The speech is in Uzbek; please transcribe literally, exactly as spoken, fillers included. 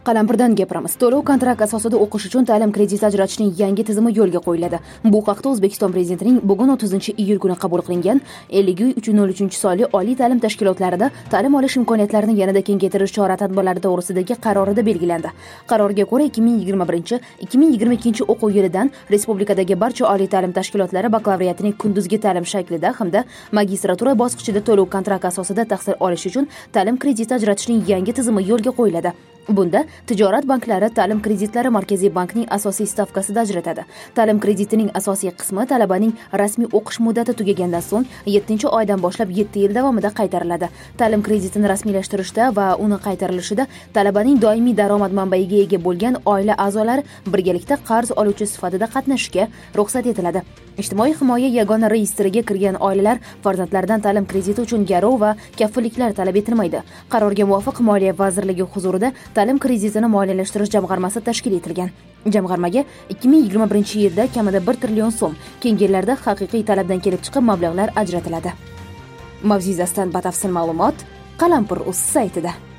Qalampirdan gapiramiz. To'lov kontrakt asosida o'qish uchun ta'lim krediti ajratishning yangi tizimi yo'lga qo'yiladi. Bu haqda O'zbekiston Prezidentining bugun o'ttizinchi iyul kuni qabul qilingan ellik uch nol uch sonli oliy ta'lim tashkilotlarida ta'lim olish imkoniyatlarini yanada kengaytirish chora-tadbirlari to'g'risidagi qarorida belgilandi. Qarorga ko'ra ikki ming yigirma birinchi ikki ming yigirma ikkinchi o'quv yilidan respublikadagi barcha oliy ta'lim tashkilotlari bakalavriatining kunduzgi ta'lim shaklida hamda magistratura bosqichida to'lov kontrakt asosida tahsil olish uchun ta'lim krediti ajratishning yangi tizimi yo'lga qo'yiladi. Bunda tijorat banklari ta'lim kreditlari Markaziy bankning asosiy stavkasida ajratadi. Ta'lim kreditining asosiy qismi talabaning rasmiy o'qish muddati tugagandan so'ng yettinchi oydan boshlab yetti yil davomida qaytariladi. Ta'lim kreditini rasmiylashtirishda va uni qaytarilishida talabaning doimiy daromad manbaiga ega bo'lgan oila a'zolari birgalikda qarz oluvchi sifatida qatnashishga ruxsat etiladi. Ijtimoiy himoya yagona reyestriga kirgan oilalar farzandlaridan ta'lim krediti uchun garov va kafilliklar talab etilmaydi. Qarorga muvofiq Moliya vazirligi huzurida ta'lim kreditini moliyalashtirish jamg'armasi tashkil etilgan. Jamg'armaga ikki ming yigirma birinchi yilda kamida bir trillion so'm, keyingi yillarda haqiqiy talabdan kelib chiqib mablag'lar ajratiladi. Mavzu yuzasidan batafsil ma'lumot Qalampir.uz saytida.